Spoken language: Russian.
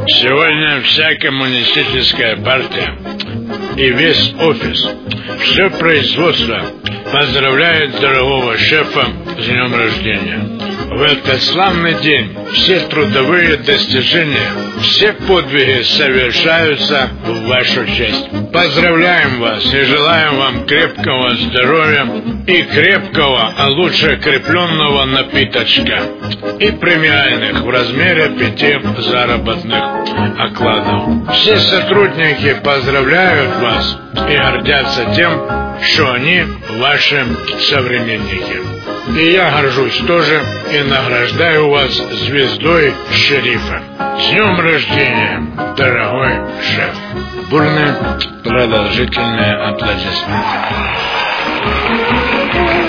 Сегодня вся коммунистическая партия и весь офис, все производство поздравляет дорогого шефа с днем рождения. В этот славный день все трудовые достижения, все подвиги совершаются в вашу честь. Поздравляем вас и желаем вам крепкого здоровья и крепкого, а лучше крепленного напиточка и премиальных в размере 5 заработных окладов. Все сотрудники поздравляют вас и гордятся тем, что они ваши современники. И я горжусь тоже и награждаю вас звездой шерифа. С днем рождения, дорогой шеф! Бурные продолжительные аплодисменты.